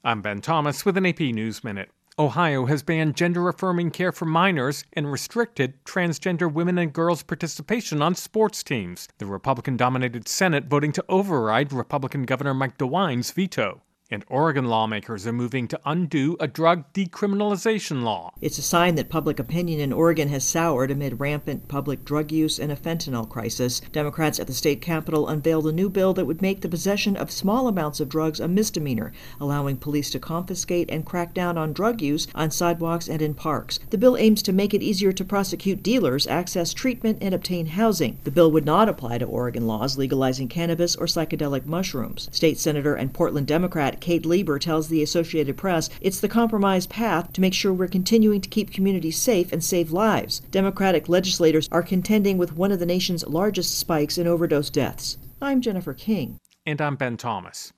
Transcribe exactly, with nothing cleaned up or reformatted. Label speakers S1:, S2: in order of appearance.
S1: I'm Ben Thomas with an A P News Minute. Ohio has banned gender-affirming care for minors and restricted transgender women and girls' participation on sports teams. The Republican-dominated Senate voting to override Republican Governor Mike DeWine's veto. And Oregon lawmakers are moving to undo a drug decriminalization law.
S2: It's a sign that public opinion in Oregon has soured amid rampant public drug use and a fentanyl crisis. Democrats at the state capitol unveiled a new bill that would make the possession of small amounts of drugs a misdemeanor, allowing police to confiscate and crack down on drug use on sidewalks and in parks. The bill aims to make it easier to prosecute dealers, access treatment, and obtain housing. The bill would not apply to Oregon laws legalizing cannabis or psychedelic mushrooms. State Senator and Portland Democrat Kate Lieber tells the Associated Press it's the compromise path to make sure we're continuing to keep communities safe and save lives. Democratic legislators are contending with one of the nation's largest spikes in overdose deaths. I'm Jennifer King.
S1: And I'm Ben Thomas.